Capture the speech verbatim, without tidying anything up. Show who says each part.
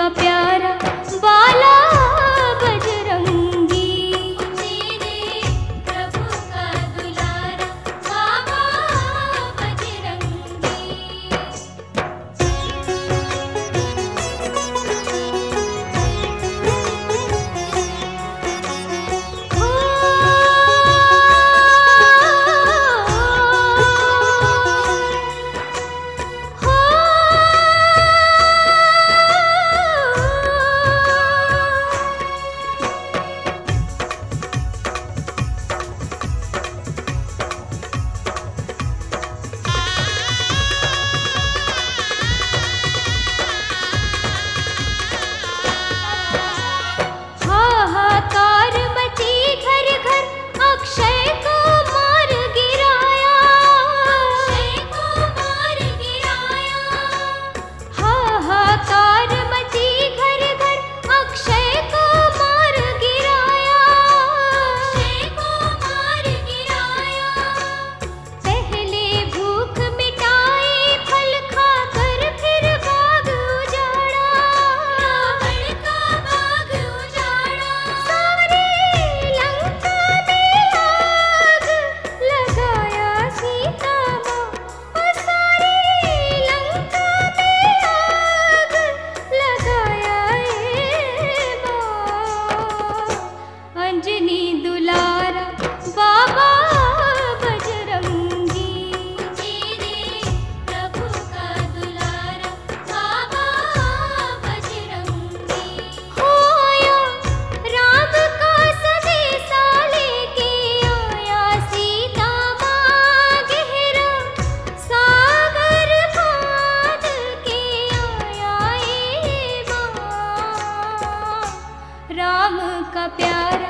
Speaker 1: का प्यारा बाला बजरंगी, तेरे प्रभु का दुलारा बाबा बजरंगी। हो हाहाकार मची घर घर, अक्षय को मार गिराया, अक्षय को मार गिराया। हाहाकार मची घर घर, अक्षय को मार गिराया, अक्षय को मार गिराया। पहले भूख मिटाई, फल खाकर फिर बाग उजाड़ा, रावण का बाग उजाड़ा। सारी लंका में आग लगाया सीता माँ, ओ सारी लंका में आग लगाया ए माँ। अंजनी दुलारा बाबा बजरंगी, तेरे प्रभु का दुलारा बाबा बजरंगी। होया राम का संदेशा लेके आया, सीता माँ गहरा सागर फांद के आया ए माँ। राम का प्यारा